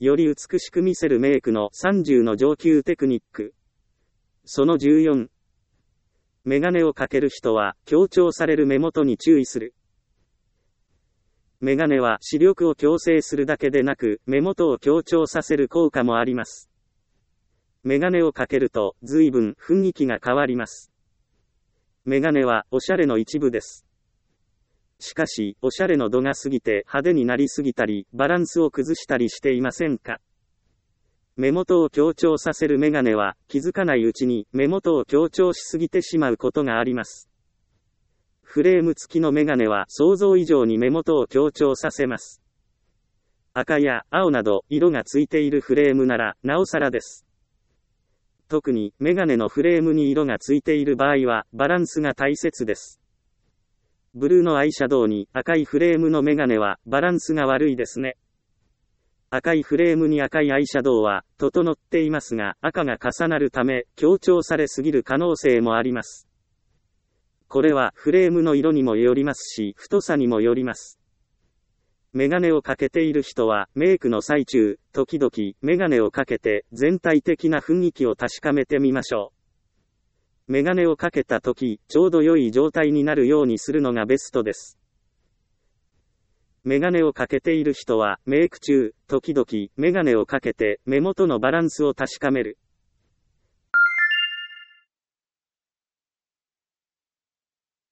より美しく見せるメイクの30の上級テクニック。その14。メガネをかける人は、強調される目元に注意する。メガネは視力を矯正するだけでなく、目元を強調させる効果もあります。メガネをかけると、随分雰囲気が変わります。メガネは、おしゃれの一部です。しかし、おしゃれの度が過ぎて派手になりすぎたり、バランスを崩したりしていませんか？目元を強調させるメガネは、気づかないうちに目元を強調しすぎてしまうことがあります。フレーム付きのメガネは想像以上に目元を強調させます。赤や青など色がついているフレームならなおさらです。特にメガネのフレームに色がついている場合はバランスが大切です。ブルーのアイシャドウに赤いフレームのメガネはバランスが悪いですね。赤いフレームに赤いアイシャドウは整っていますが赤が重なるため強調されすぎる可能性もあります。これはフレームの色にもよりますし太さにもよります。メガネをかけている人はメイクの最中、時々メガネをかけて全体的な雰囲気を確かめてみましょう。メガネをかけた時、ちょうど良い状態になるようにするのがベストです。メガネをかけている人はメイク中、時々メガネをかけて目元のバランスを確かめる。